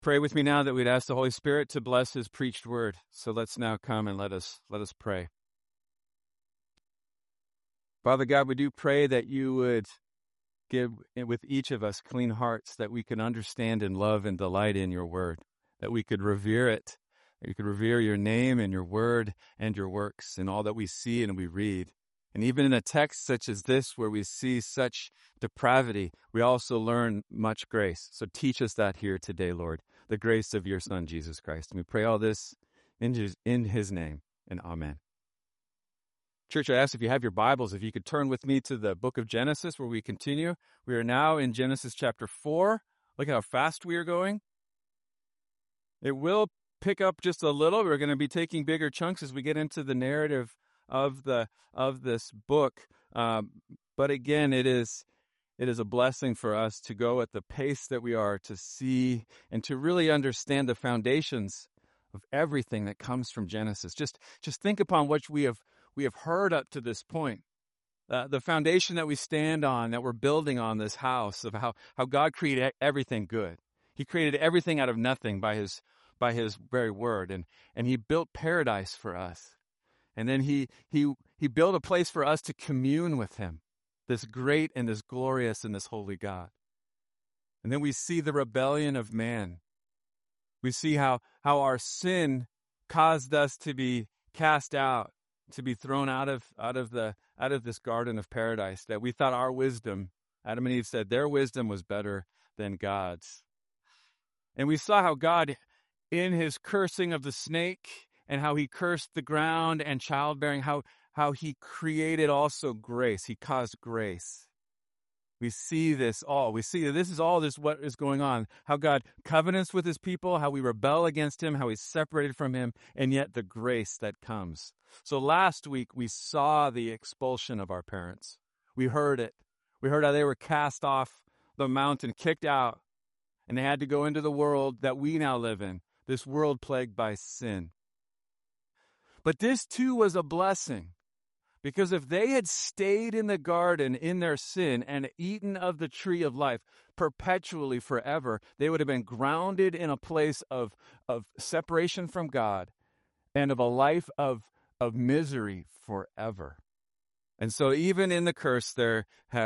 Pray with me now that we'd ask the Holy Spirit to bless his preached word. So let's now come and let us pray. Father God, we do pray that you would give with each of us clean hearts, that we can understand and love and delight in your word, that we could revere it, that we could revere your name and your word and your works in all that we see and we read. And even in a text such as this, where we see such depravity, we also learn much grace. So teach us that here today, Lord, the grace of your Son, Jesus Christ. And we pray all this in his name, and amen. Church, I ask if you have your Bibles, if you could turn with me to the book of Genesis, where we continue. We are now in Genesis chapter 4. Look how fast we are going. It will pick up just a little. We're going to be taking bigger chunks as we get into the narrative of this book. But again, it is a blessing for us to go at the pace that we are, to see and to really understand the foundations of everything that comes from Genesis. Just think upon what we have heard up to this point. The foundation that we stand on, that we're building on this house, of how God created everything good. He created everything out of nothing by his very word, and he built paradise for us. And then he built a place for us to commune with him, this great and this glorious and this holy God. And then we see the rebellion of man. We see how our sin caused us to be cast out, to be thrown out of this garden of paradise, that we thought our wisdom, Adam and Eve said their wisdom was better than God's. And we saw how God, in his cursing of the snake, and how he cursed the ground and childbearing, how he created also grace. He caused grace. We see this all. We see that this is what is going on. How God covenants with his people, how we rebel against him, how he's separated from him, and yet the grace that comes. So last week we saw the expulsion of our parents. We heard it. We heard how they were cast off the mountain, kicked out, and they had to go into the world that we now live in, this world plagued by sin. But this too was a blessing, because if they had stayed in the garden in their sin and eaten of the tree of life perpetually forever, they would have been grounded in a place of separation from God and of a life of misery forever. And so even in the curse, there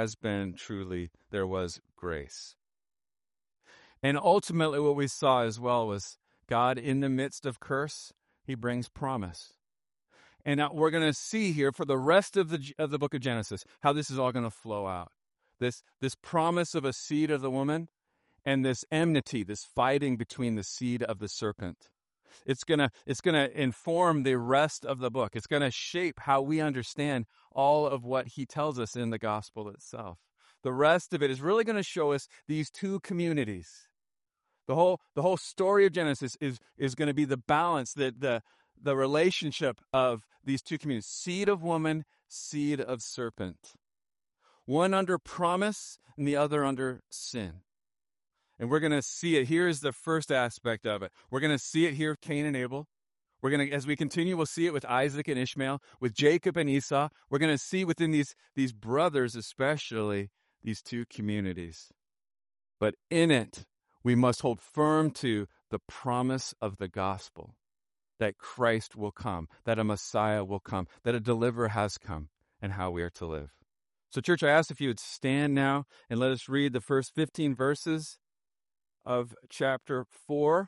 was grace. And ultimately what we saw as well was God, in the midst of curse, he brings promise. And now we're going to see here for the rest of the book of Genesis how this is all going to flow out. This promise of a seed of the woman and this enmity, this fighting between the seed of the serpent. It's going to inform the rest of the book. It's going to shape how we understand all of what he tells us in the gospel itself. The rest of it is really going to show us these two communities. The whole story of Genesis is going to be the balance, the relationship of these two communities, seed of woman, seed of serpent. One under promise and the other under sin. And we're going to see it. Here's the first aspect of it. We're going to see it here, Cain and Abel. We're going to, as we continue, we'll see it with Isaac and Ishmael, with Jacob and Esau. We're going to see within these brothers especially, these two communities. But in it, we must hold firm to the promise of the gospel, that Christ will come, that a Messiah will come, that a deliverer has come, and how we are to live. So, church, I ask if you would stand now and let us read the first 15 verses of chapter 4.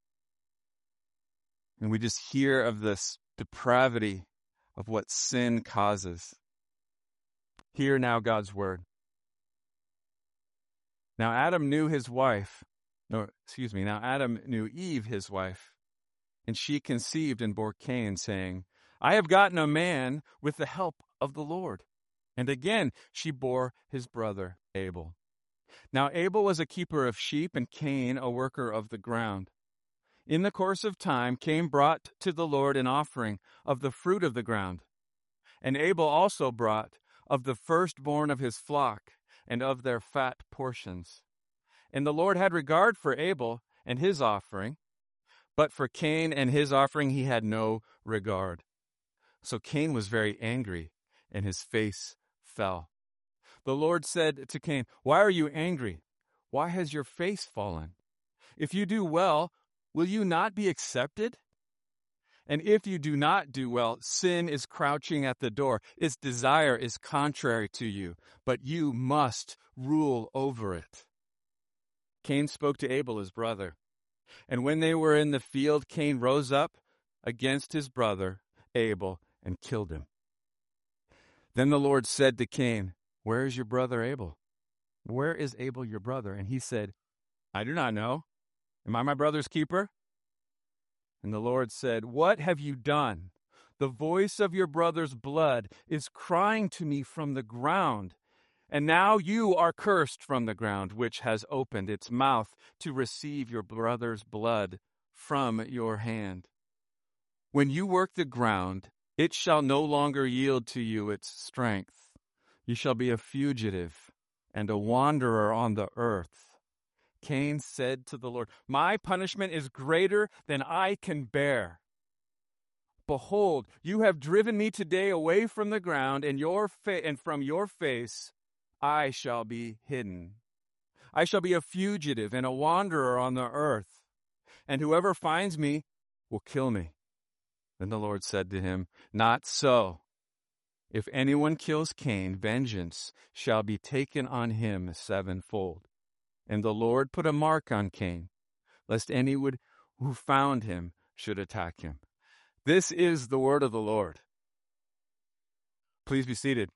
And we just hear of this depravity of what sin causes. Hear now God's word. Now Adam knew Eve, his wife, and she conceived and bore Cain, saying, I have gotten a man with the help of the Lord. And again she bore his brother Abel. Now Abel was a keeper of sheep, and Cain a worker of the ground. In the course of time, Cain brought to the Lord an offering of the fruit of the ground. And Abel also brought of the firstborn of his flock, and of their fat portions. And the Lord had regard for Abel and his offering, but for Cain and his offering he had no regard. So Cain was very angry, and his face fell. The Lord said to Cain, Why are you angry? Why has your face fallen? If you do well, will you not be accepted? And if you do not do well, sin is crouching at the door. Its desire is contrary to you, but you must rule over it. Cain spoke to Abel, his brother. And when they were in the field, Cain rose up against his brother Abel and killed him. Then the Lord said to Cain, "Where is your brother Abel? Where is Abel your brother?" And he said, "I do not know. Am I my brother's keeper?" And the Lord said, "What have you done? The voice of your brother's blood is crying to me from the ground. And now you are cursed from the ground, which has opened its mouth to receive your brother's blood from your hand. When you work the ground, it shall no longer yield to you its strength. You shall be a fugitive and a wanderer on the earth." Cain said to the Lord, "My punishment is greater than I can bear. Behold, you have driven me today away from the ground, and from your face I shall be hidden. I shall be a fugitive and a wanderer on the earth, and whoever finds me will kill me." Then the Lord said to him, "Not so. If anyone kills Cain, vengeance shall be taken on him sevenfold." And the Lord put a mark on Cain, lest anyone who found him should attack him. This is the word of the Lord. Please be seated.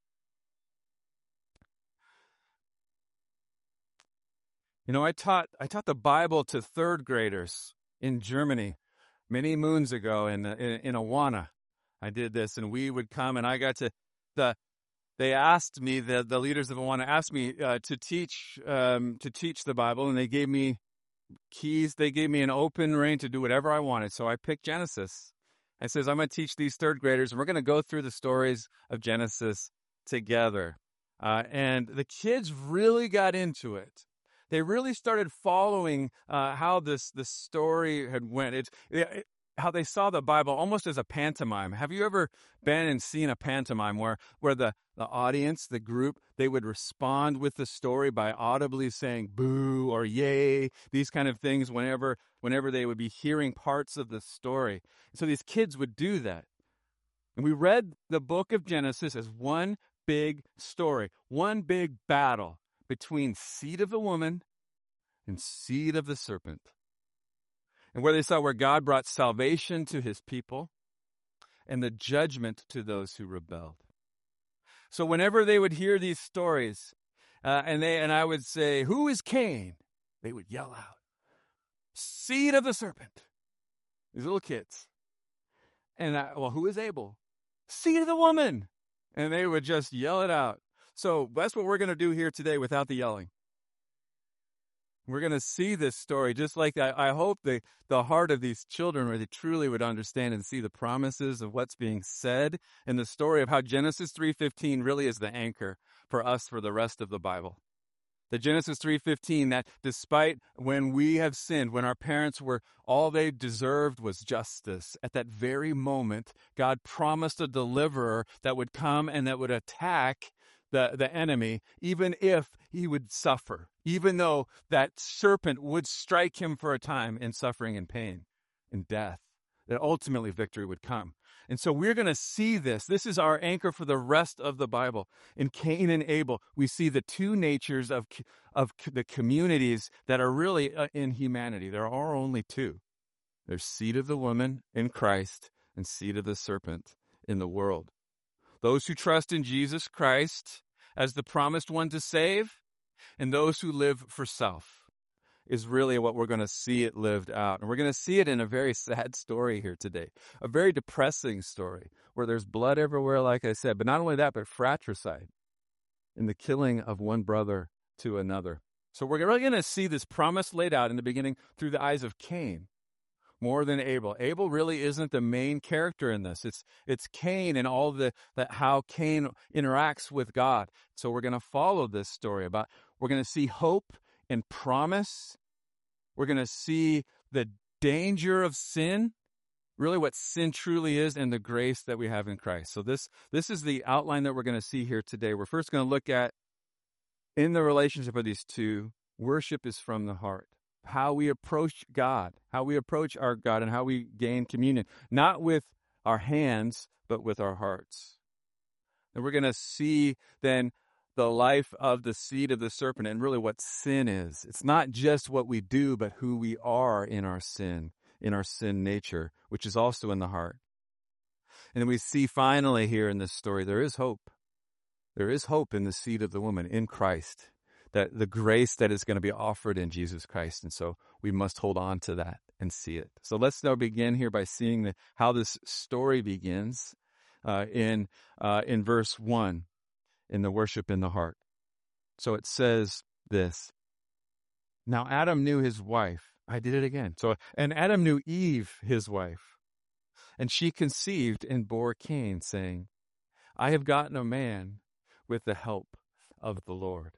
You know, I taught the Bible to third graders in Germany many moons ago in Awana. I did this, and we would come, and I got to They asked me, the leaders of Awana asked me to teach the Bible, and they gave me keys. They gave me an open rein to do whatever I wanted. So I picked Genesis. I says, I'm going to teach these third graders, and we're going to go through the stories of Genesis together. And the kids really got into it. They really started following how the story had went. How they saw the Bible almost as a pantomime. Have you ever been and seen a pantomime where the audience, the group, they would respond with the story by audibly saying boo or yay, these kind of things whenever they would be hearing parts of the story. So these kids would do that. And we read the book of Genesis as one big story, one big battle between seed of the woman and seed of the serpent. And where they saw where God brought salvation to his people and the judgment to those who rebelled. So whenever they would hear these stories, and I would say, "Who is Cain?" they would yell out, "Seed of the serpent." These little kids. And who is Abel? "Seed of the woman." And they would just yell it out. So that's what we're going to do here today without the yelling. We're going to see this story just like that. I hope the heart of these children really truly would understand and see the promises of what's being said in the story of how Genesis 3:15 really is the anchor for us for the rest of the Bible. The Genesis 3:15, that despite when we have sinned, when our parents were, all they deserved was justice, at that very moment, God promised a deliverer that would come and that would attack the enemy, even if he would suffer, even though that serpent would strike him for a time in suffering and pain and death, that ultimately victory would come. And so we're going to see this. This is our anchor for the rest of the Bible. In Cain and Abel, we see the two natures of the communities that are really in humanity. There are only two. There's seed of the woman in Christ and seed of the serpent in the world. Those who trust in Jesus Christ as the promised one to save, and those who live for self, is really what we're going to see it lived out. And we're going to see it in a very sad story here today, a very depressing story where there's blood everywhere, like I said, but not only that, but fratricide in the killing of one brother to another. So we're really going to see this promise laid out in the beginning through the eyes of Cain more than Abel. Abel really isn't the main character in this. It's Cain and all how Cain interacts with God. So we're going to follow this story we're going to see hope and promise. We're going to see the danger of sin, really what sin truly is, and the grace that we have in Christ. So this is the outline that we're going to see here today. We're first going to look at, in the relationship of these two, worship is from the heart. how we approach God, how we approach our God, and how we gain communion, not with our hands, but with our hearts. And we're going to see then the life of the seed of the serpent and really what sin is. It's not just what we do, but who we are in our sin nature, which is also in the heart. And then we see finally here in this story, there is hope. There is hope in the seed of the woman, in Christ, that the grace that is going to be offered in Jesus Christ. And so we must hold on to that and see it. So let's now begin here by seeing how this story begins in verse 1, in the worship in the heart. So it says this: Now Adam knew his wife. I did it again. And Adam knew Eve, his wife, and she conceived and bore Cain, saying, I have gotten a man with the help of the Lord.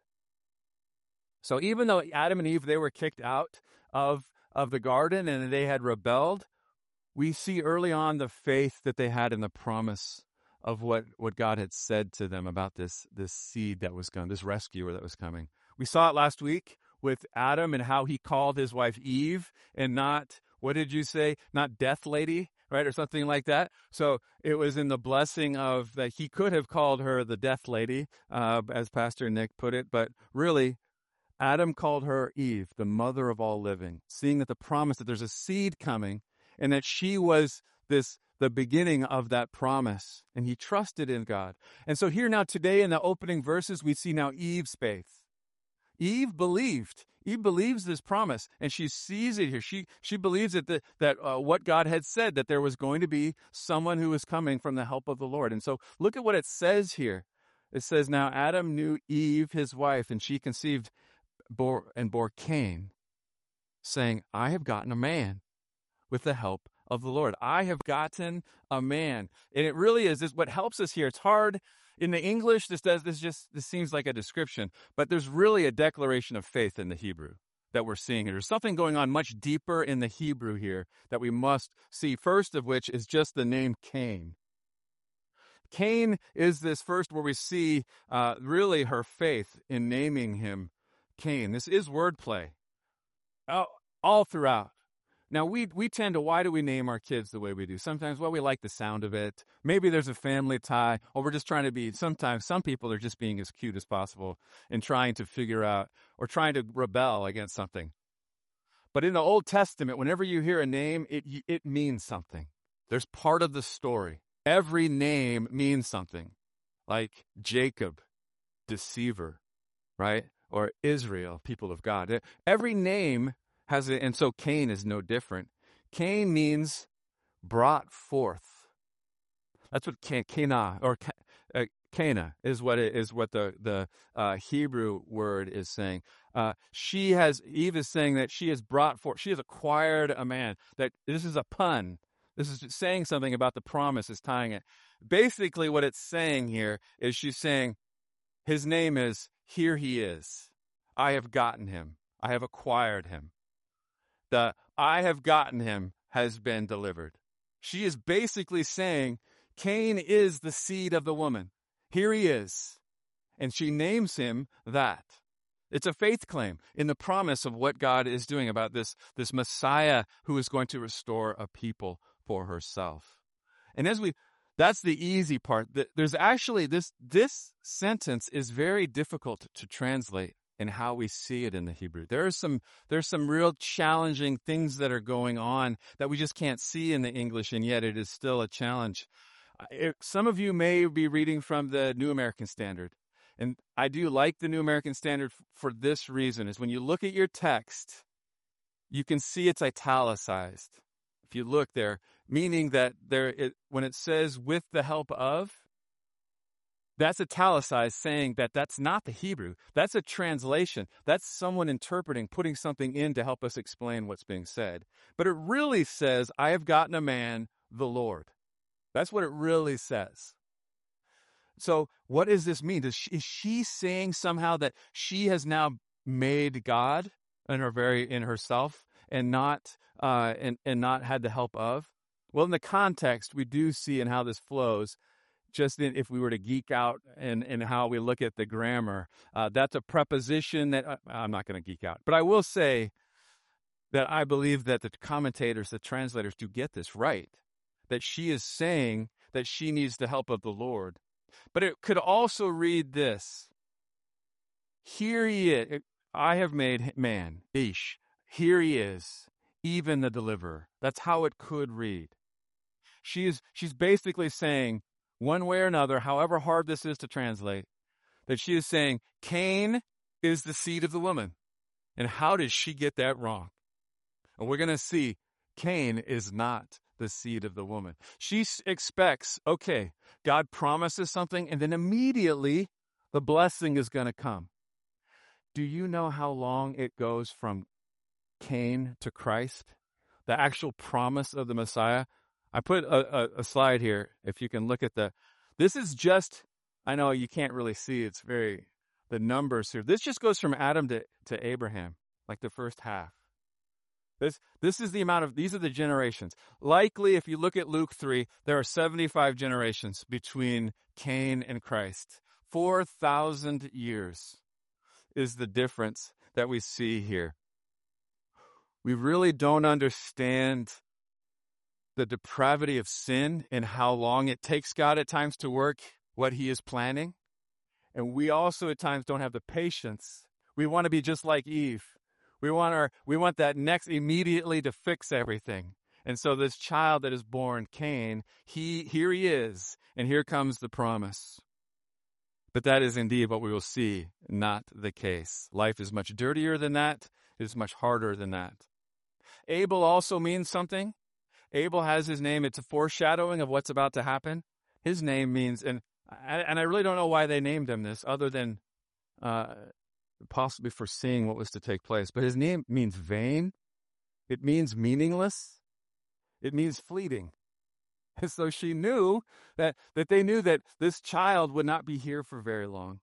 So even though Adam and Eve, they were kicked out of the garden and they had rebelled, we see early on the faith that they had in the promise of what God had said to them about this seed that was coming, this rescuer that was coming. We saw it last week with Adam and how he called his wife Eve and not, what did you say? Not Death Lady, right? Or something like that. So it was in the blessing of that he could have called her the Death Lady, as Pastor Nick put it, but really Adam called her Eve, the mother of all living, seeing that the promise that there's a seed coming and that she was the beginning of that promise, and he trusted in God. And so here now today in the opening verses, we see now Eve's faith. Eve believed. Eve believes this promise, and she sees it here. She believes that what God had said, that there was going to be someone who was coming from the help of the Lord. And so look at what it says here. It says, now Adam knew Eve, his wife, and she conceived bore Cain, saying, I have gotten a man with the help of the Lord. I have gotten a man. And it really is this what helps us here. It's hard in the English. This seems like a description, but there's really a declaration of faith in the Hebrew that we're seeing here. There's something going on much deeper in the Hebrew here that we must see. First of which is just the name Cain. Cain is this first where we see really her faith in naming him Cain. This is wordplay all throughout. Now, we tend to, why do we name our kids the way we do? Sometimes, well, we like the sound of it. Maybe there's a family tie, or we're just trying to be, sometimes some people are just being as cute as possible and trying to figure out, or trying to rebel against something. But in the Old Testament, whenever you hear a name, it means something. There's part of the story. Every name means something. Like Jacob, deceiver, right? Or Israel, people of God. Every name has it, and so Cain is no different. Cain means brought forth. That's what Cana or Cana is what the Hebrew word is saying. Eve is saying that she has brought forth. She has acquired a man. That this is a pun. This is saying something about the promise. Is tying it. Basically, what it's saying here is she's saying, his name is, here he is. I have gotten him. I have acquired him. The I have gotten him has been delivered. She is basically saying Cain is the seed of the woman. Here he is. And she names him that. It's a faith claim in the promise of what God is doing about this Messiah who is going to restore a people for herself. And that's the easy part. There's actually this sentence is very difficult to translate in how we see it in the Hebrew. There's some real challenging things that are going on that we just can't see in the English, and yet it is still a challenge. Some of you may be reading from the New American Standard, and I do like the New American Standard for this reason, is when you look at your text, you can see it's italicized. If you look there, meaning that when it says with the help of, that's italicized, saying that that's not the Hebrew. That's a translation. That's someone interpreting, putting something in to help us explain what's being said. But it really says, I have gotten a man, the Lord. That's what it really says. So what does this mean? Is she saying somehow that she has now made God in herself and not had the help of? Well, in the context, we do see in how this flows. Just if we were to geek out and how we look at the grammar, that's a preposition that I'm not going to geek out. But I will say that I believe that the commentators, the translators do get this right, that she is saying that she needs the help of the Lord. But it could also read this. Here he is. I have made man, Ish. Here he is, even the deliverer. That's how it could read. She's basically saying, one way or another, however hard this is to translate, that she is saying, Cain is the seed of the woman. And how did she get that wrong? And we're going to see Cain is not the seed of the woman. She expects, okay, God promises something, and then immediately the blessing is going to come. Do you know how long it goes from Cain to Christ? The actual promise of the Messiah? I put a slide here, if you can look at this is just, I know you can't really see, it's the numbers here. This just goes from Adam to Abraham, like the first half. This is the amount of, these are the generations. Likely, if you look at Luke 3, there are 75 generations between Cain and Christ. 4,000 years is the difference that we see here. We really don't understand the depravity of sin and how long it takes God at times to work what he is planning. And we also at times don't have the patience. We want to be just like Eve. We want that next immediately to fix everything. And so this child that is born, Cain, here he is, and here comes the promise. But that is indeed what we will see, not the case. Life is much dirtier than that. It is much harder than that. Abel also means something. Abel has his name. It's a foreshadowing of what's about to happen. His name means, and I really don't know why they named him this, other than possibly foreseeing what was to take place. But his name means vain. It means meaningless. It means fleeting. And so she knew that they knew that this child would not be here for very long.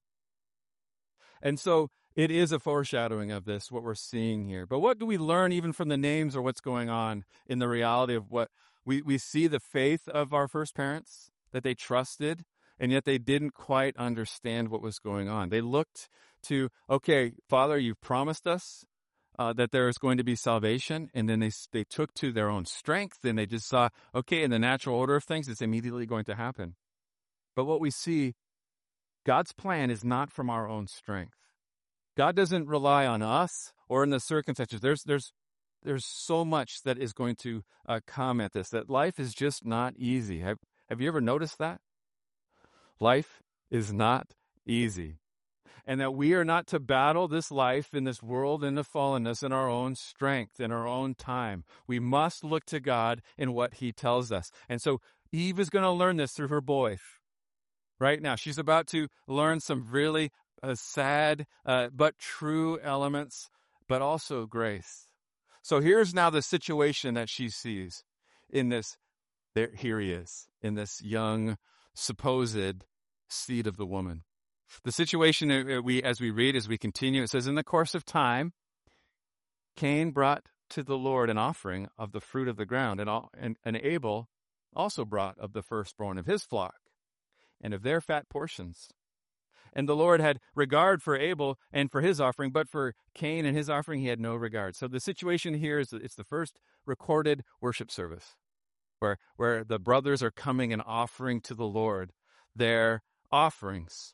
And so it is a foreshadowing of this, what we're seeing here. But what do we learn even from the names or what's going on in the reality of what we see the faith of our first parents, that they trusted, and yet they didn't quite understand what was going on. They looked to, okay, Father, you've promised us that there is going to be salvation, and then they took to their own strength, and they just saw, okay, in the natural order of things, it's immediately going to happen. But what we see, God's plan is not from our own strength. God doesn't rely on us or in the circumstances. There's so much that is going to come at this, that life is just not easy. Have you ever noticed that? Life is not easy. And that we are not to battle this life in this world in the fallenness in our own strength, in our own time. We must look to God in what he tells us. And so Eve is going to learn this through her boy. Right now, she's about to learn some really sad but true elements, but also grace. So here's now the situation that she sees in this. Here he is, in this young, supposed seed of the woman. The situation as we read, as we continue, it says, in the course of time, Cain brought to the Lord an offering of the fruit of the ground, and Abel also brought of the firstborn of his flock and of their fat portions. And the Lord had regard for Abel and for his offering, but for Cain and his offering he had no regard. So the situation here is it's the first recorded worship service where the brothers are coming and offering to the Lord their offerings.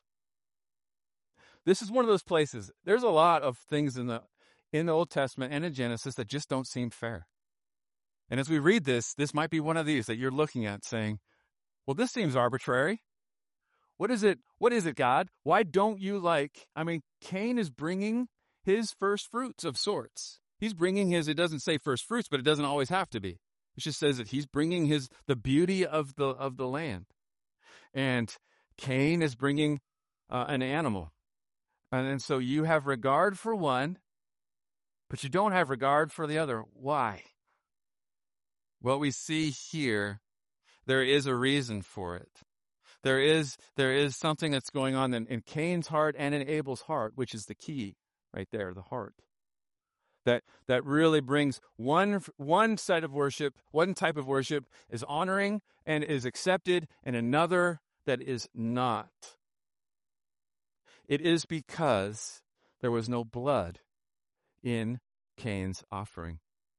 This is one of those places. There's a lot of things in the Old Testament and in Genesis that just don't seem fair. And as we read this might be one of these that you're looking at saying, well, this seems arbitrary. What is it, God? Why don't you Cain is bringing his first fruits of sorts. He's bringing it doesn't say first fruits, but it doesn't always have to be. It just says that he's bringing the beauty of the land. And Cain is bringing an animal. And so you have regard for one, but you don't have regard for the other. Why? Well, we see here, there is a reason for it. There is something that's going on in Cain's heart and in Abel's heart, which is the key right there, the heart. That really brings one side of worship, one type of worship is honoring and is accepted, and another that is not. It is because there was no blood in Cain's offering.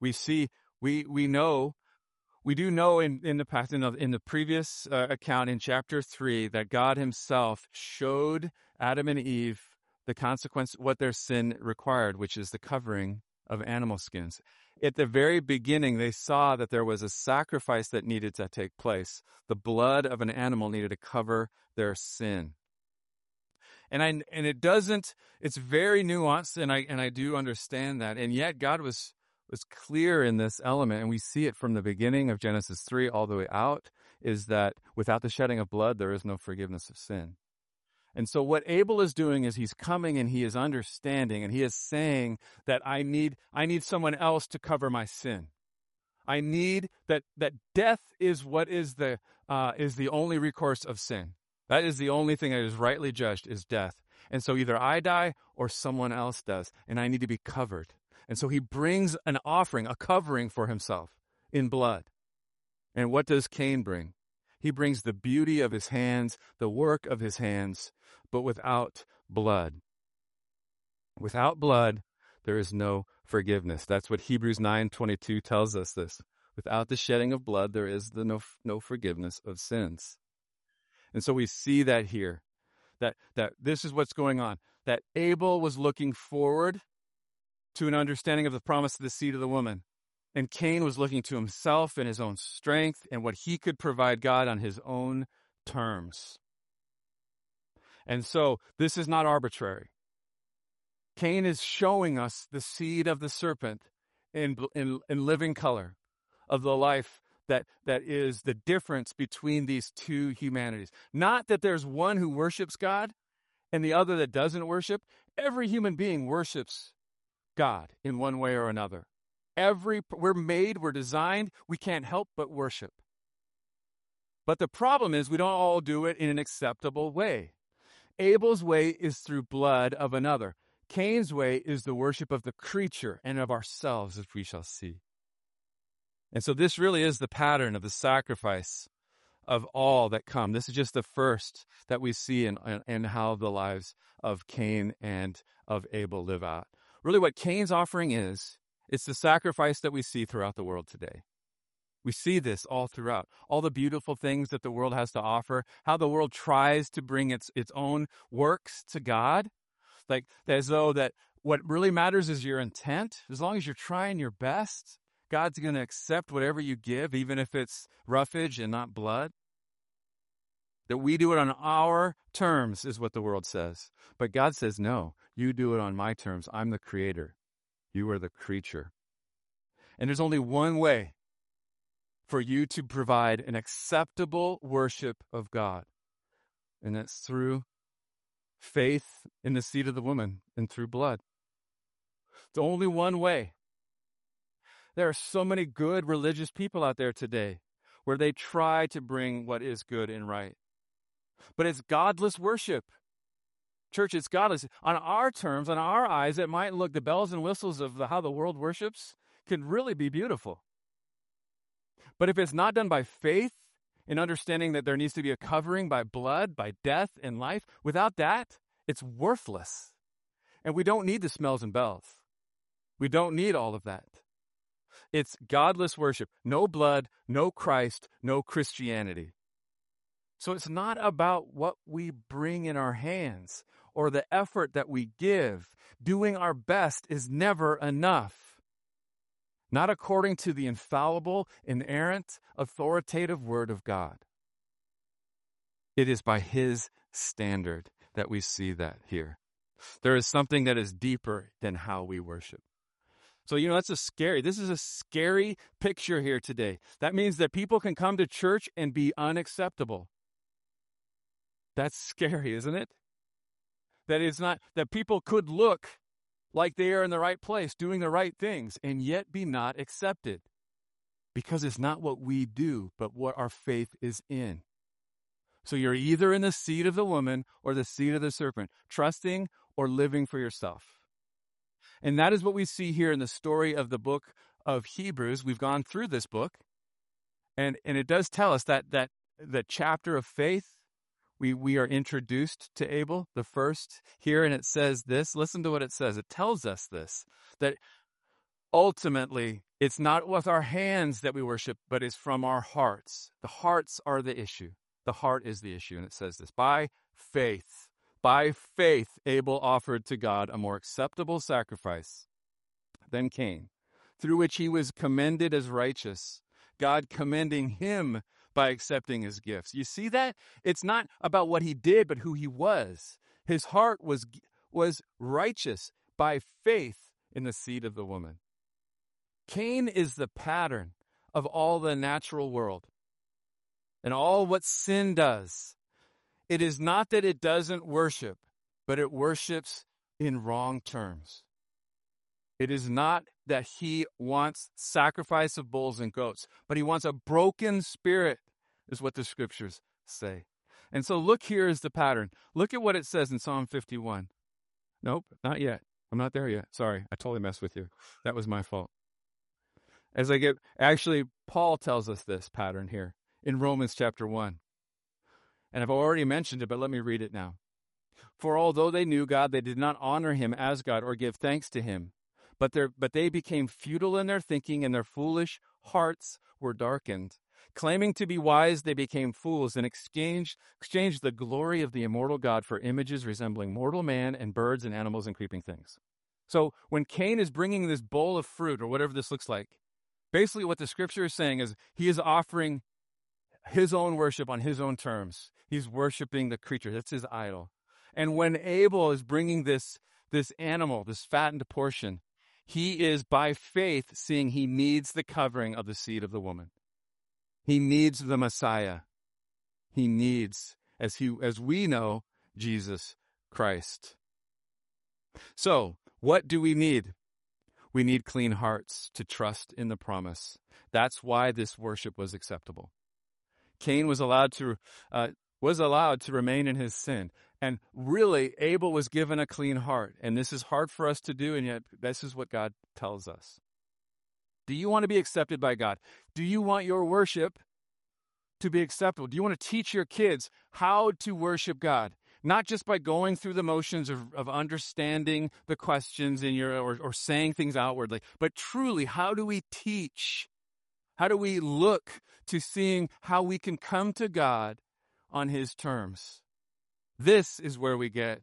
We do know in the past, in the previous account in chapter 3, that God himself showed Adam and Eve the consequence, what their sin required, which is the covering of animal skins. At the very beginning, they saw that there was a sacrifice that needed to take place. The blood of an animal needed to cover their sin. It's very nuanced, and I do understand that. And yet God was clear in this element, and we see it from the beginning of Genesis 3 all the way out, is that without the shedding of blood, there is no forgiveness of sin. And so what Abel is doing is he's coming and he is understanding, and he is saying that I need someone else to cover my sin. I need that death is what is the only recourse of sin. That is the only thing that is rightly judged, is death. And so either I die or someone else does, and I need to be covered. And so he brings an offering, a covering for himself in blood. And what does Cain bring? He brings the beauty of his hands, the work of his hands, but without blood. Without blood, there is no forgiveness. That's what Hebrews 9:22 tells us this. Without the shedding of blood, there is no forgiveness of sins. And so we see that here, that this is what's going on, that Abel was looking forward to an understanding of the promise of the seed of the woman. And Cain was looking to himself and his own strength and what he could provide God on his own terms. And so this is not arbitrary. Cain is showing us the seed of the serpent in living color of the life that is the difference between these two humanities. Not that there's one who worships God and the other that doesn't worship. Every human being worships God in one way or another. We're designed, we can't help but worship. But the problem is we don't all do it in an acceptable way. Abel's way is through blood of another. Cain's way is the worship of the creature and of ourselves, as we shall see. And so this really is the pattern of the sacrifice of all that come. This is just the first that we see in how the lives of Cain and of Abel live out. Really what Cain's offering is, it's the sacrifice that we see throughout the world today. We see this all throughout. All the beautiful things that the world has to offer, how the world tries to bring its own works to God, like as though that what really matters is your intent. As long as you're trying your best, God's going to accept whatever you give, even if it's roughage and not blood. That we do it on our terms is what the world says. But God says, no, you do it on my terms. I'm the creator. You are the creature. And there's only one way for you to provide an acceptable worship of God. And that's through faith in the seed of the woman and through blood. It's only one way. There are so many good religious people out there today where they try to bring what is good and right. But it's godless worship. Church, it's godless. On our terms, on our eyes, it might look, the bells and whistles of how the world worships can really be beautiful. But if it's not done by faith, in understanding that there needs to be a covering by blood, by death and life, without that, it's worthless. And we don't need the smells and bells. We don't need all of that. It's godless worship. No blood, no Christ, no Christianity. So it's not about what we bring in our hands or the effort that we give. Doing our best is never enough. Not according to the infallible, inerrant, authoritative Word of God. It is by His standard that we see that here. There is something that is deeper than how we worship. So, this is a scary picture here today. That means that people can come to church and be unacceptable. That's scary, isn't it? That people could look like they are in the right place, doing the right things, and yet be not accepted. Because it's not what we do, but what our faith is in. So you're either in the seed of the woman or the seed of the serpent, trusting or living for yourself. And that is what we see here in the story of the book of Hebrews. We've gone through this book, and it does tell us that chapter of faith, we are introduced to Abel, the first here, and it says this. Listen to what it says. It tells us this, that ultimately It's not with our hands that we worship, but it's from our hearts. The hearts are the issue. The heart is the issue. And it says this, by faith, Abel offered to God a more acceptable sacrifice than Cain, through which he was commended as righteous, God commending him by accepting his gifts. You see that? It's not about what he did, but who he was. His heart was righteous by faith in the seed of the woman. Cain is the pattern of all the natural world and all what sin does. It is not that it doesn't worship, but it worships in wrong terms. It is not that he wants sacrifice of bulls and goats, but he wants a broken spirit, is what the scriptures say. And so look, here is the pattern. Look at what it says in Psalm 51. Nope, not yet. I'm not there yet. Sorry, I totally messed with you. That was my fault. Actually, Paul tells us this pattern here in Romans chapter 1. And I've already mentioned it, but let me read it now. For although they knew God, they did not honor him as God or give thanks to him. But they became futile in their thinking, and their foolish hearts were darkened. Claiming to be wise, they became fools and exchanged the glory of the immortal God for images resembling mortal man and birds and animals and creeping things. So when Cain is bringing this bowl of fruit, or whatever this looks like, basically what the scripture is saying is he is offering his own worship on his own terms. He's worshiping the creature. That's his idol. And when Abel is bringing this animal, this fattened portion, he is by faith seeing he needs the covering of the seed of the woman. He needs the Messiah. He needs, as we know, Jesus Christ. So, what do we need? We need clean hearts to trust in the promise. That's why this worship was acceptable. Cain was allowed to remain in his sin. And really, Abel was given a clean heart. And this is hard for us to do, and yet this is what God tells us. Do you want to be accepted by God? Do you want your worship to be acceptable? Do you want to teach your kids how to worship God? Not just by going through the motions of understanding the questions in or saying things outwardly, but truly, how do we teach? How do we look to seeing how we can come to God on his terms? This is where we get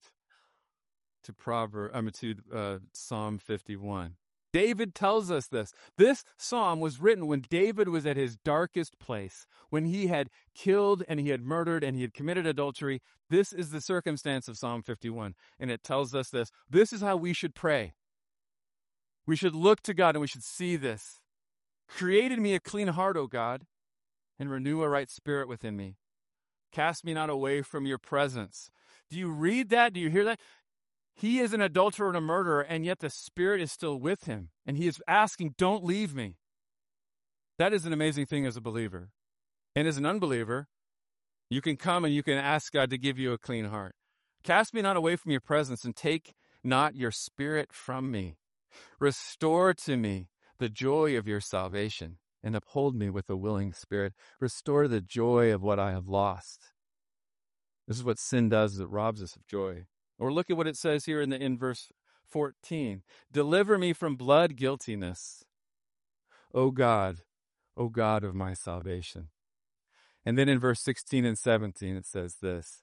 to Psalm 51. David tells us this. This psalm was written when David was at his darkest place, when he had killed and he had murdered and he had committed adultery. This is the circumstance of Psalm 51, and it tells us this. This is how we should pray. We should look to God and we should see this. Create in me a clean heart, O God, and renew a right spirit within me. Cast me not away from your presence. Do you read that? Do you hear that? He is an adulterer and a murderer, and yet the Spirit is still with him. And he is asking, don't leave me. That is an amazing thing as a believer. And as an unbeliever, you can come and you can ask God to give you a clean heart. Cast me not away from your presence, and take not your Spirit from me. Restore to me the joy of your salvation, and uphold me with a willing spirit. Restore the joy of what I have lost. This is what sin does. It robs us of joy. Or look at what it says here in verse 14. Deliver me from blood guiltiness, O God of my salvation. And then in verse 16 and 17 it says this.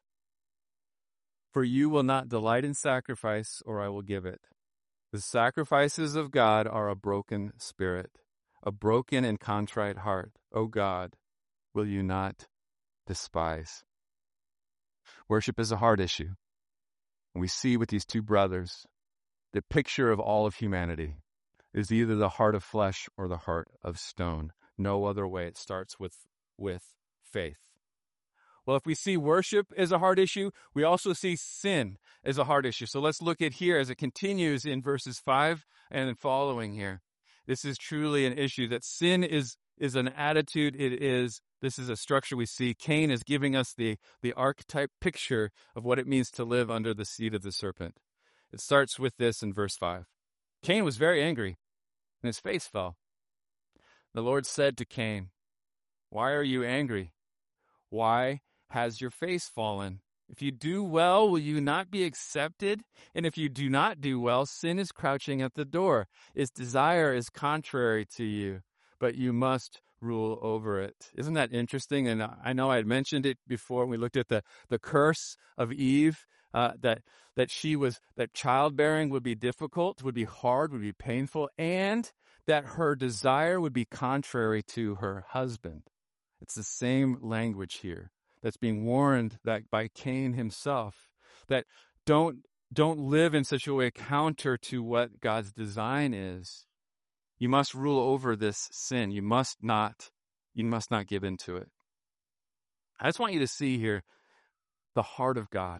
For you will not delight in sacrifice, or I will give it. The sacrifices of God are a broken spirit, a broken and contrite heart. O God, will you not despise? Worship is a hard issue. We see with these two brothers, the picture of all of humanity is either the heart of flesh or the heart of stone. No other way. It starts with faith. Well, if we see worship as a hard issue, we also see sin as a hard issue. So let's look at here as it continues in verses 5 and following here. This is truly an issue that sin is an attitude. This is a structure we see. Cain is giving us the archetype picture of what it means to live under the seed of the serpent. It starts with this in verse 5. Cain was very angry, and his face fell. The Lord said to Cain, why are you angry? Why has your face fallen? If you do well, will you not be accepted? And if you do not do well, sin is crouching at the door. Its desire is contrary to you, but you must rule over it. Isn't that interesting? And I know I had mentioned it before when we looked at the curse of Eve, that childbearing would be difficult, would be hard, would be painful, and that her desire would be contrary to her husband. It's the same language here that's being warned that by Cain himself, that don't live in such a way counter to what God's design is. You must rule over this sin. You must not give into it. I just want you to see here the heart of God.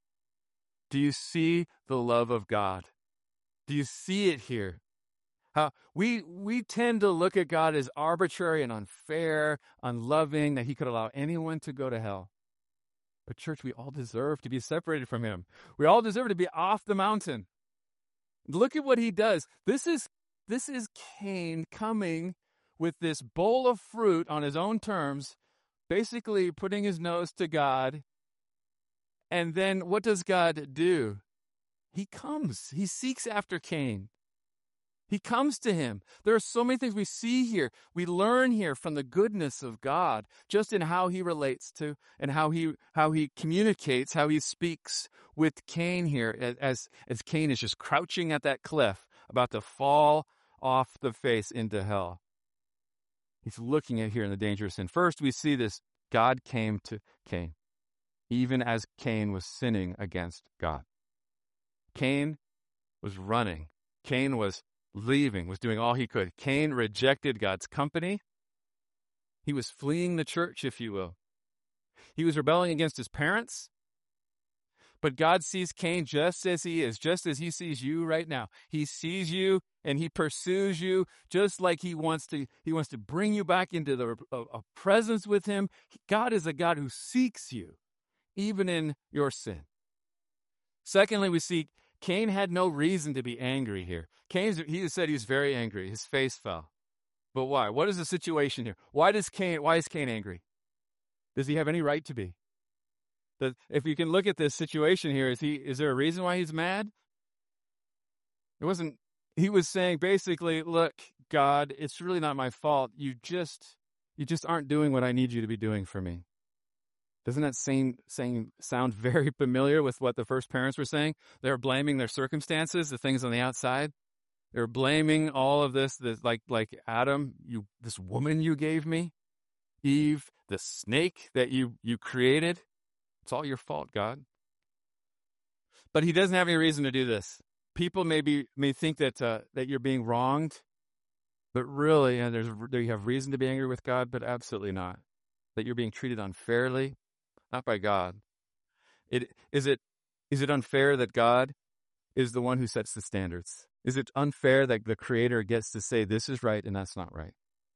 Do you see the love of God? Do you see it here? How we tend to look at God as arbitrary and unfair, unloving, that he could allow anyone to go to hell. But church, we all deserve to be separated from him. We all deserve to be off the mountain. Look at what he does. This is Cain coming with this bowl of fruit on his own terms, basically putting his nose to God. And then what does God do? He comes. He seeks after Cain. He comes to him. There are so many things we see here. We learn here from the goodness of God, just in how he relates to and how he communicates, how he speaks with Cain here, as Cain is just crouching at that cliff, about to fall off the face into hell. He's looking at here in the danger of sin. First, we see this: God came to Cain, even as Cain was sinning against God. Cain was running. Cain was leaving, was doing all he could. Cain rejected God's company. He was fleeing the church, if you will. He was rebelling against his parents. But God sees Cain just as he is, just as he sees you right now. He sees you and he pursues you just like he wants to bring you back into the presence with him. God is a God who seeks you, even in your sin. Secondly, we see Cain had no reason to be angry here. He said he was very angry. His face fell. But why? What is the situation here? Why is Cain angry? Does he have any right to be? If you can look at this situation here, is there a reason why he's mad? He was saying basically, look, God, it's really not my fault. You just aren't doing what I need you to be doing for me. Doesn't that saying sound very familiar with what the first parents were saying? They were blaming their circumstances, the things on the outside. They were blaming all of this like Adam, this woman you gave me, Eve, the snake that you created. It's all your fault, God. But he doesn't have any reason to do this. People may think that you're being wronged, but really, you have reason to be angry with God, but absolutely not. That you're being treated unfairly. Not by God. Is it unfair that God is the one who sets the standards? Is it unfair that the Creator gets to say this is right and that's not right?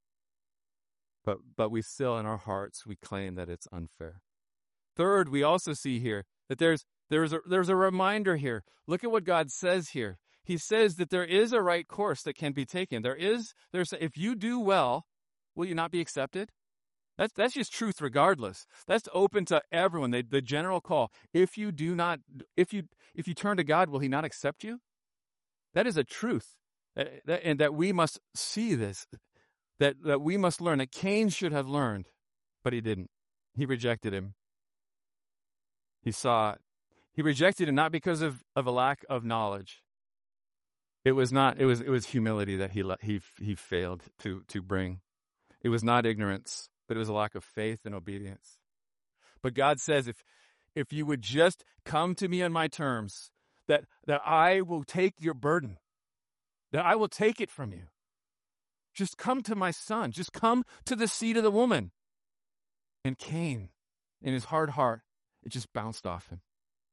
But we still, in our hearts, we claim that it's unfair. Third, we also see here that there's a reminder here. Look at what God says here. He says that there is a right course that can be taken. If you do well, will you not be accepted? That's just truth regardless. That's open to everyone. The general call. If you turn to God, will he not accept you? That is a truth. And that we must see this. That we must learn. That Cain should have learned, but he didn't. He rejected him. He saw it. He rejected him not because of a lack of knowledge. It was humility that he failed to bring. It was not ignorance, but it was a lack of faith and obedience. But God says, if you would just come to me on my terms, that I will take your burden, that I will take it from you. Just come to my son. Just come to the seed of the woman. And Cain, in his hard heart, it just bounced off him.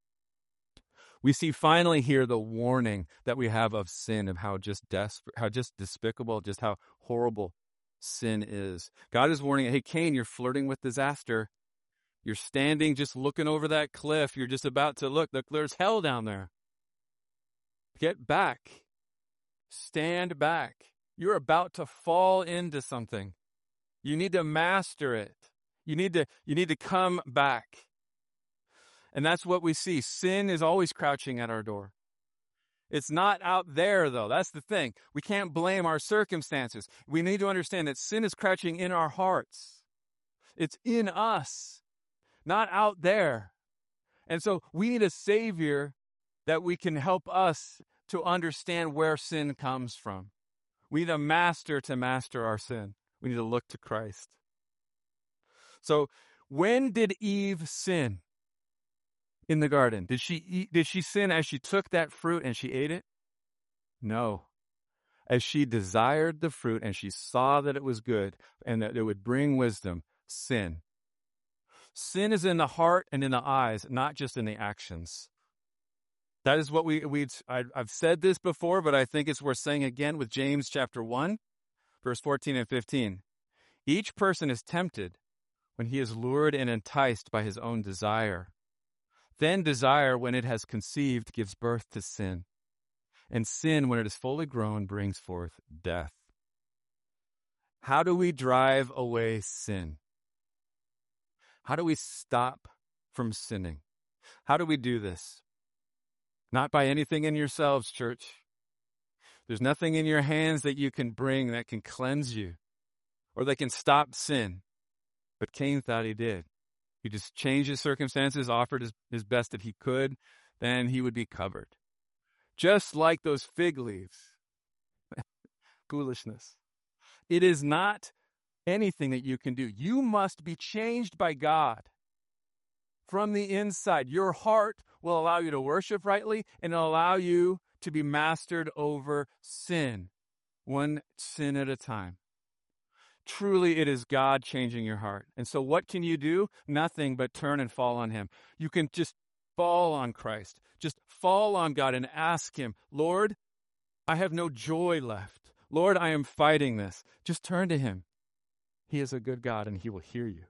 We see finally here the warning that we have of sin, of how just despicable, just how horrible sin is. God is warning, hey, Cain, you're flirting with disaster. You're standing just looking over that cliff. You're just about to look. There's hell down there. Get back. Stand back. You're about to fall into something. You need to master it. You need to come back. And that's what we see. Sin is always crouching at our door. It's not out there, though. That's the thing. We can't blame our circumstances. We need to understand that sin is crouching in our hearts. It's in us, not out there. And so we need a Savior that we can help us to understand where sin comes from. We need a master to master our sin. We need to look to Christ. So when did Eve sin in the garden? Did she sin as she took that fruit and she ate it? No. As she desired the fruit and she saw that it was good and that it would bring wisdom, sin. Sin is in the heart and in the eyes, not just in the actions. That is what I've said this before, but I think it's worth saying again with James chapter 1, verse 14 and 15. Each person is tempted when he is lured and enticed by his own desire. Then desire, when it has conceived, gives birth to sin. And sin, when it is fully grown, brings forth death. How do we drive away sin? How do we stop from sinning? How do we do this? Not by anything in yourselves, church. There's nothing in your hands that you can bring that can cleanse you or that can stop sin. But Cain thought he did. He just changed his circumstances, offered his best that he could, then he would be covered. Just like those fig leaves. Foolishness. It is not anything that you can do. You must be changed by God from the inside. Your heart will allow you to worship rightly and allow you to be mastered over sin, one sin at a time. Truly, it is God changing your heart. And so what can you do? Nothing but turn and fall on him. You can just fall on Christ. Just fall on God and ask him, Lord, I have no joy left. Lord, I am fighting this. Just turn to him. He is a good God and he will hear you.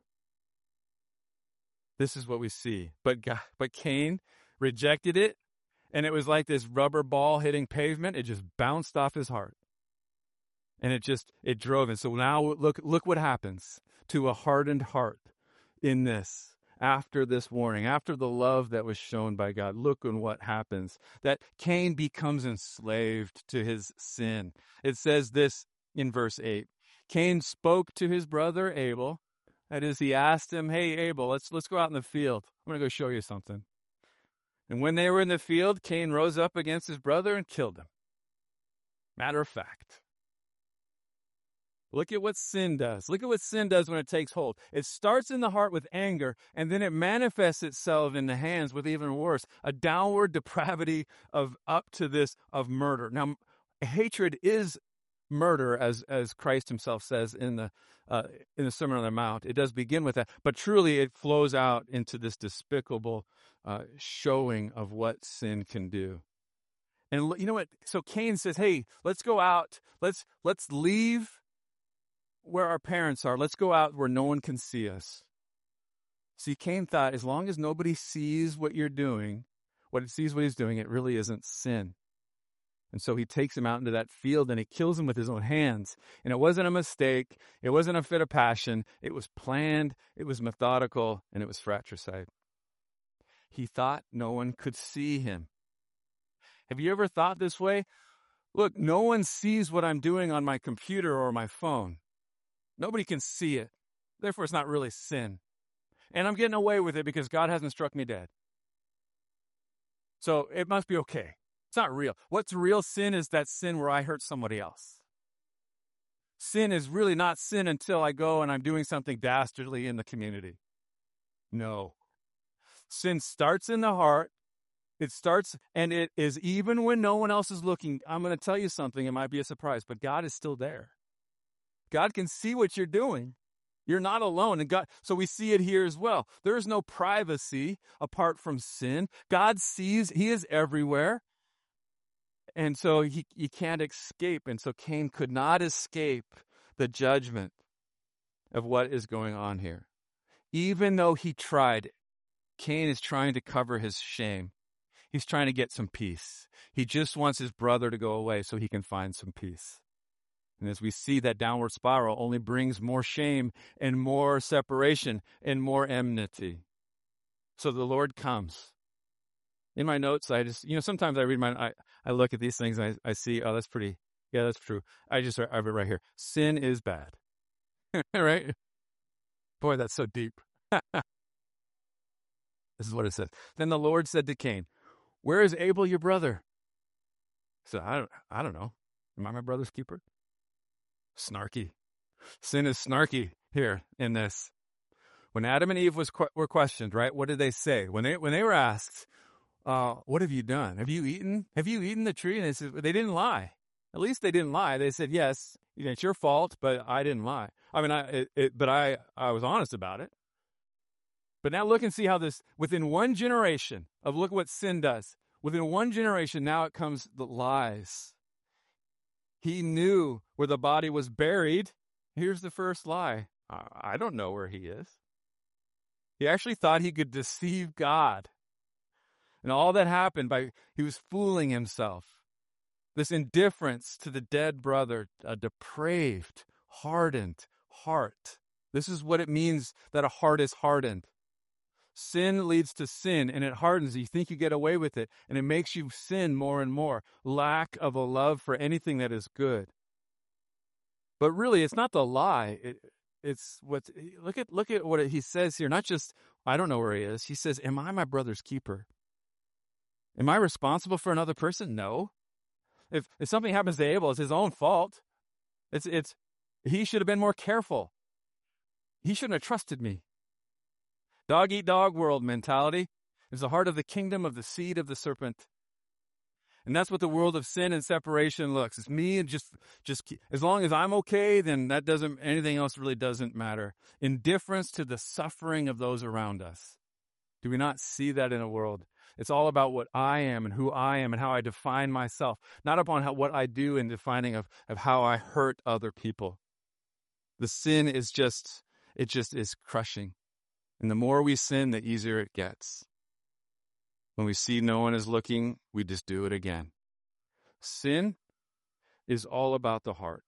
This is what we see. But Cain rejected it, and it was like this rubber ball hitting pavement. It just bounced off his heart. And it drove him. So now look what happens to a hardened heart in this. After this warning, after the love that was shown by God, look at what happens. That Cain becomes enslaved to his sin. It says this in verse 8. Cain spoke to his brother Abel. That is, he asked him, hey, Abel, let's go out in the field. I'm going to go show you something. And when they were in the field, Cain rose up against his brother and killed him. Matter of fact. Look at what sin does. Look at what sin does when it takes hold. It starts in the heart with anger, and then it manifests itself in the hands with even worse, a downward depravity of murder. Now, hatred is murder, as Christ himself says in the Sermon on the Mount. It does begin with that, but truly it flows out into this despicable showing of what sin can do. And you know what? So Cain says, "Hey, let's go out. Let's leave where our parents are. Let's go out where no one can see us." See, Cain thought, as long as nobody sees what you're doing, what he's doing, it really isn't sin. And so he takes him out into that field and he kills him with his own hands. And it wasn't a mistake. It wasn't a fit of passion. It was planned. It was methodical. And it was fratricide. He thought no one could see him. Have you ever thought this way? Look, no one sees what I'm doing on my computer or my phone. Nobody can see it. Therefore, it's not really sin. And I'm getting away with it because God hasn't struck me dead. So it must be okay. It's not real. What's real sin is that sin where I hurt somebody else. Sin is really not sin until I go and I'm doing something dastardly in the community. No. Sin starts in the heart. It starts, and it is even when no one else is looking. I'm going to tell you something. It might be a surprise, but God is still there. God can see what you're doing. You're not alone. And God, so we see it here as well. There is no privacy apart from sin. God sees. He is everywhere. And so you can't escape. And so Cain could not escape the judgment of what is going on here. Even though he tried, Cain is trying to cover his shame. He's trying to get some peace. He just wants his brother to go away so he can find some peace. And as we see, that downward spiral only brings more shame and more separation and more enmity. So the Lord comes. In my notes, I just, sometimes I read I look at these things and I see, oh, that's pretty, yeah, that's true. I have it right here. Sin is bad. Right? Boy, that's so deep. This is what it says. Then the Lord said to Cain, "Where is Abel, your brother?" So I don't know. Am I my brother's keeper? Snarky. Sin is snarky here in this. When Adam and Eve were questioned, right? What did they say when they were asked, "What have you done? Have you eaten? Have you eaten the tree?" And they said they didn't lie. At least they didn't lie. They said, "Yes, it's your fault, but I didn't lie. I mean, I was honest about it." But now look and see how this, within one generation look what sin does. Within one generation, now it comes the lies. He knew where the body was buried. Here's the first lie. I don't know where he is. He actually thought he could deceive God. And all that happened he was fooling himself. This indifference to the dead brother, a depraved, hardened heart. This is what it means that a heart is hardened. Sin leads to sin, and it hardens. You think you get away with it, and it makes you sin more and more. Lack of a love for anything that is good. But really, it's not the lie. It's what. Look at what he says here. Not just I don't know where he is. He says, "Am I my brother's keeper? Am I responsible for another person? No. If something happens to Abel, it's his own fault. It's he should have been more careful. He shouldn't have trusted me." Dog eat dog world mentality is the heart of the kingdom of the seed of the serpent. And that's what the world of sin and separation looks. It's me and just as long as I'm okay, then anything else really doesn't matter. Indifference to the suffering of those around us. Do we not see that in a world? It's all about what I am and who I am and how I define myself, not upon what I do in defining of how I hurt other people. The sin is it is crushing. And the more we sin, the easier it gets. When we see no one is looking, we just do it again. Sin is all about the heart.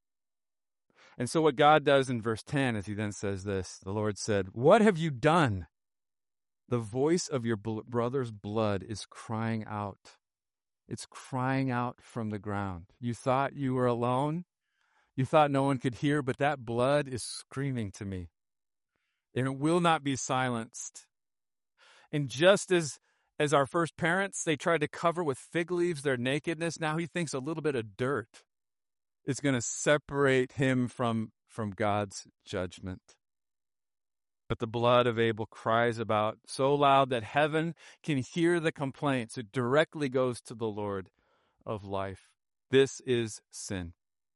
And so what God does in verse 10 is he then says this, the Lord said, "What have you done? The voice of your brother's blood is crying out. It's crying out from the ground. You thought you were alone. You thought no one could hear, but that blood is screaming to me. And it will not be silenced." And just as our first parents, they tried to cover with fig leaves their nakedness, now he thinks a little bit of dirt is going to separate him from God's judgment. But the blood of Abel cries about so loud that heaven can hear the complaints. It directly goes to the Lord of life. This is sin.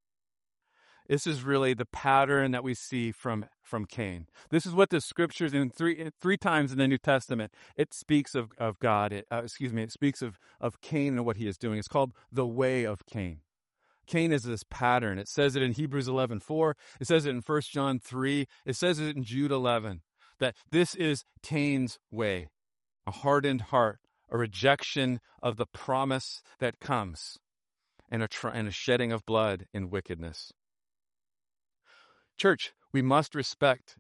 This is really the pattern that we see from Cain. This is what the scriptures in three times in the New Testament, it speaks of God. It speaks of Cain and what he is doing. It's called the way of Cain. Cain is this pattern. It says it in Hebrews 11:4. It says it in 1 John 3. It says it in Jude 11. That this is Cain's way. A hardened heart, a rejection of the promise that comes, and a shedding of blood in wickedness. Church, we must reject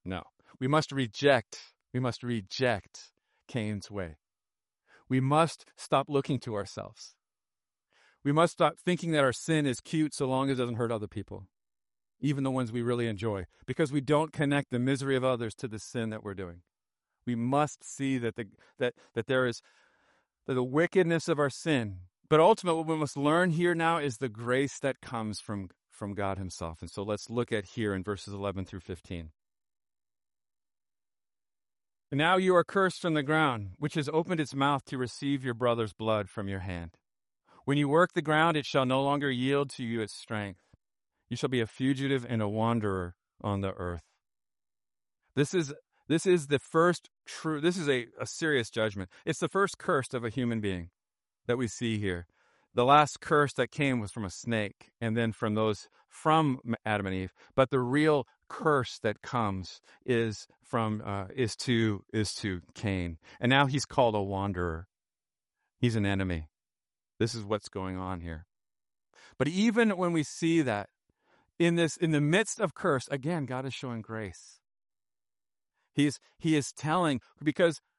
Cain's way. We must stop looking to ourselves. We must stop thinking that our sin is cute so long as it doesn't hurt other people, even the ones we really enjoy, because we don't connect the misery of others to the sin that we're doing. We must see that there is the wickedness of our sin. But ultimately, what we must learn here now is the grace that comes from God himself. And so let's look at here in verses 11 through 15. "And now you are cursed from the ground, which has opened its mouth to receive your brother's blood from your hand. When you work the ground, it shall no longer yield to you its strength. You shall be a fugitive and a wanderer on the earth." This is the first true, this is a serious judgment. It's the first curse of a human being that we see here. The last curse that came was from a snake, and then from Adam and Eve. But the real curse that comes is to Cain. And now he's called a wanderer. He's an enemy. This is what's going on here. But even when we see that, in the midst of curse, again, God is showing grace. He is telling, because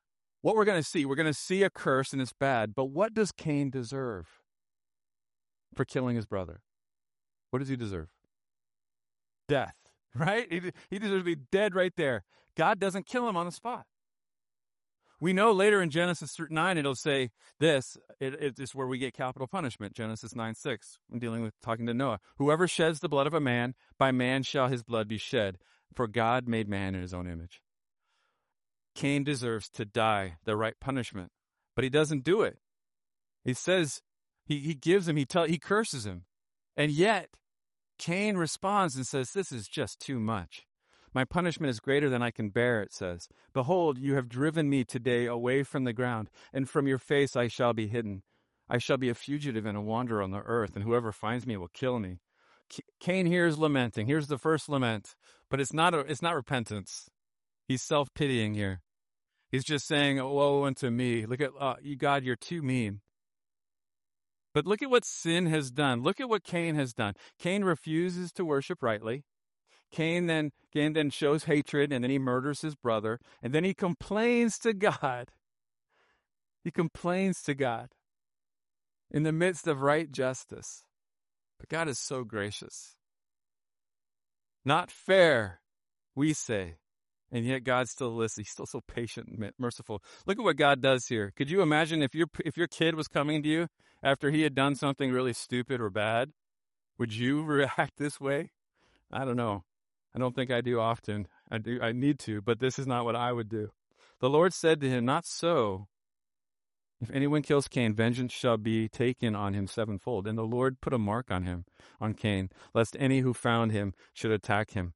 what we're going to see a curse, and it's bad. But what does Cain deserve for killing his brother? What does he deserve? Death, right? He deserves to be dead right there. God doesn't kill him on the spot. We know later in Genesis 9, it'll say this. It's where we get capital punishment. Genesis 9:6. I'm talking to Noah. Whoever sheds the blood of a man, by man shall his blood be shed. For God made man in his own image. Cain deserves to die, the right punishment, but he doesn't do it. He says, he gives him, he curses him. And yet, Cain responds and says, this is just too much. My punishment is greater than I can bear, it says. Behold, you have driven me today away from the ground, and from your face I shall be hidden. I shall be a fugitive and a wanderer on the earth, and whoever finds me will kill me. Cain here is lamenting. Here's the first lament, but it's not repentance. He's self-pitying here. He's just saying, woe unto me. Look at you, God, you're too mean. But look at what sin has done. Look at what Cain has done. Cain refuses to worship rightly. Cain then shows hatred, and then he murders his brother, and then he complains to God. He complains to God in the midst of right justice. But God is so gracious. Not fair, we say, and yet God still listens. He's still so patient and merciful. Look at what God does here. Could you imagine if your kid was coming to you after he had done something really stupid or bad? Would you react this way? I don't know. I don't think I do often. I need to, but this is not what I would do. The Lord said to him, not so. If anyone kills Cain, vengeance shall be taken on him sevenfold. And the Lord put a mark on him, on Cain, lest any who found him should attack him.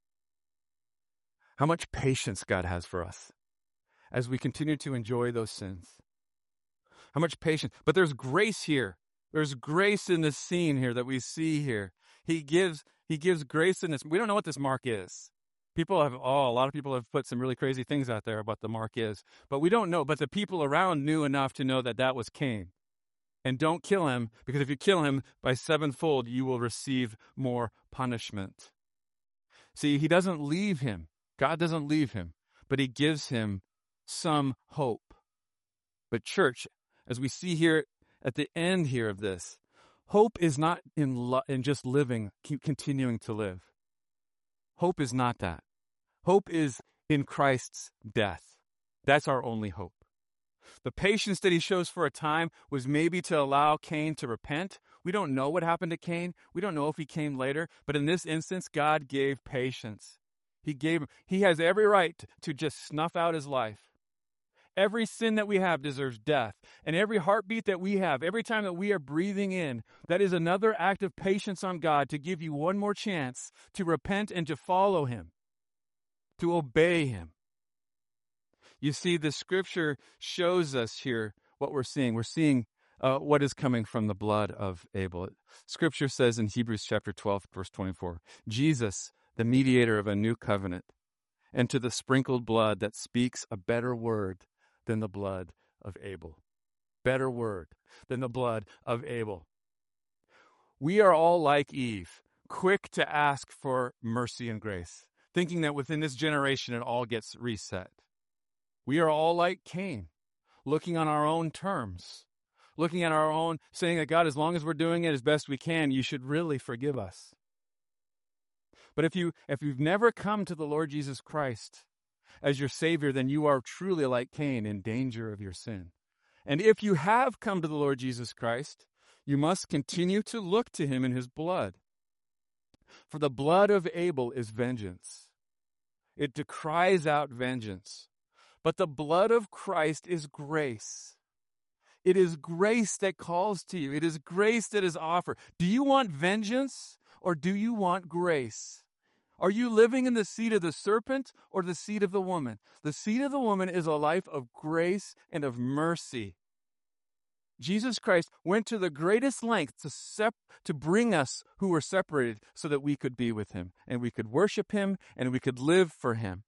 How much patience God has for us as we continue to enjoy those sins. How much patience. But there's grace here. There's grace in this scene here that we see here. He gives grace in this. We don't know what this mark is. A lot of people have put some really crazy things out there about the mark is, but we don't know. But the people around knew enough to know that was Cain. And don't kill him, because if you kill him by sevenfold, you will receive more punishment. See, he doesn't leave him. God doesn't leave him, but he gives him some hope. But church, as we see here at the end here of this, hope is not in just living, continuing to live. Hope is not that. Hope is in Christ's death. That's our only hope. The patience that he shows for a time was maybe to allow Cain to repent. We don't know what happened to Cain. We don't know if he came later. But in this instance, God gave patience. He has every right to just snuff out his life. Every sin that we have deserves death. And every heartbeat that we have, every time that we are breathing in, that is another act of patience on God to give you one more chance to repent and to follow him, to obey him. You see, the scripture shows us here what we're seeing. We're seeing what is coming from the blood of Abel. Scripture says in Hebrews chapter 12, verse 24, Jesus, the mediator of a new covenant, and to the sprinkled blood that speaks a better word than the blood of Abel. Better word than the blood of Abel. We are all like Eve, quick to ask for mercy and grace, thinking that within this generation it all gets reset. We are all like Cain, looking on our own terms, looking at our own, saying that God, as long as we're doing it as best we can, you should really forgive us. But if you've never come to the Lord Jesus Christ as your Savior, then you are truly like Cain, in danger of your sin. And if you have come to the Lord Jesus Christ, you must continue to look to him in his blood. For the blood of Abel is vengeance. It cries out vengeance. But the blood of Christ is grace. It is grace that calls to you. It is grace that is offered. Do you want vengeance or do you want grace? Are you living in the seed of the serpent or the seed of the woman? The seed of the woman is a life of grace and of mercy. Jesus Christ went to the greatest length to bring us who were separated so that we could be with him and we could worship him and we could live for him.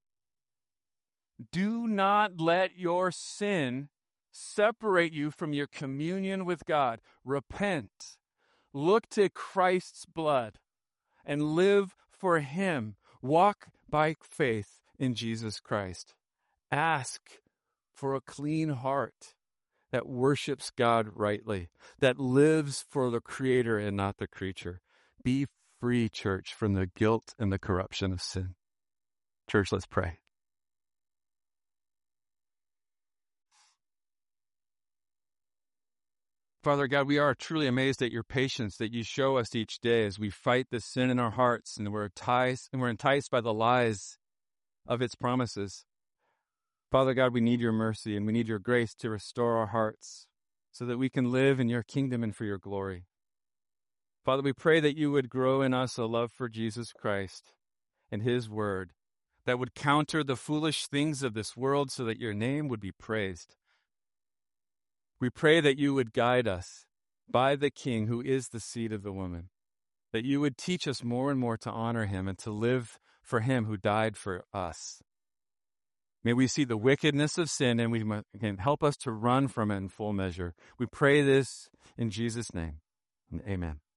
Do not let your sin separate you from your communion with God. Repent. Look to Christ's blood and live for him. Walk by faith in Jesus Christ. Ask for a clean heart that worships God rightly, that lives for the Creator and not the creature. Be free, church, from the guilt and the corruption of sin. Church, let's pray. Father God, we are truly amazed at your patience that you show us each day as we fight the sin in our hearts and we're enticed by the lies of its promises. Father God, we need your mercy and we need your grace to restore our hearts so that we can live in your kingdom and for your glory. Father, we pray that you would grow in us a love for Jesus Christ and his word that would counter the foolish things of this world so that your name would be praised. We pray that you would guide us by the King who is the seed of the woman, that you would teach us more and more to honor him and to live for him who died for us. May we see the wickedness of sin and we can help us to run from it in full measure. We pray this in Jesus' name. Amen.